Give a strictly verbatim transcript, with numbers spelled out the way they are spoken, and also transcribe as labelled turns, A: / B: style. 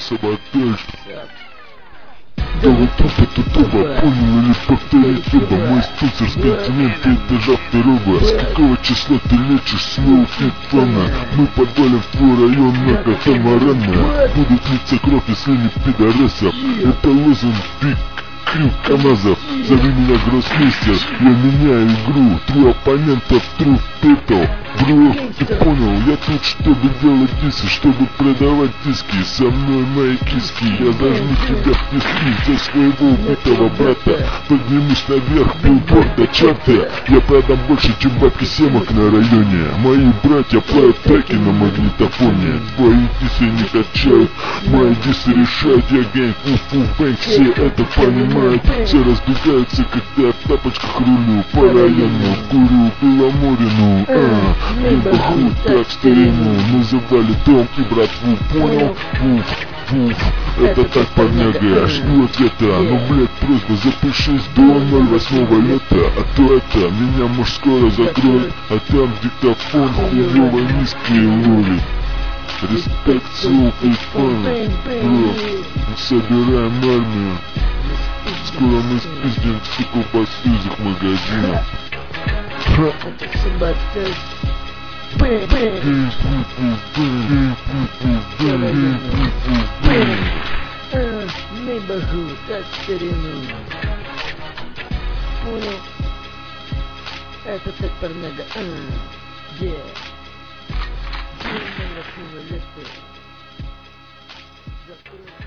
A: саботаж. Да вот трупа тутуба, понял или повторить оба. Мой спонсор с континента этажа второго. С какого числа ты лечишь слов нет фана? Мы подвалим в твой район на катамарана. Будут литься кровь, если не пидорасов. Это лозунг биг крюк КамАЗов. Зови меня гроссмейстер, я меняю игру. Твой оппонентов труп пепел. Бро, ты понял, я тут чтобы делать дисы, чтобы продавать диски. Со мной мои киски, я зажму тебя в тиски за своего убитого брата. Поднимусь наверх, билборд до чарта. Я продам больше, чем бабки семок на районе. Мои братья плавят треки на магнитофоне. Твои дисы не качают, мои дисы решают. Я гэнг, фу-фу, бэнг, все это понимают. Все разбегаются, когда в тапочках рулю по району, курю Беломорину, а. Либо хуй так в старину называли дом и братву, понял? Вуф, вуф, это так, парняга, жду ответа. Но, блять, просьба, запишись до ноль восьмого лета. А то это, меня может скоро закроют. А там диктофон хуёво низкий ловит. Респект, соул и фан, бро, собираем армию. Скоро мы спиздим всю колбасу из их магазинов.
B: Это саботаж. Бэм, бэм. Neighborhood, так в старину. Понял? Это так, парняга. Yeah. Закрой.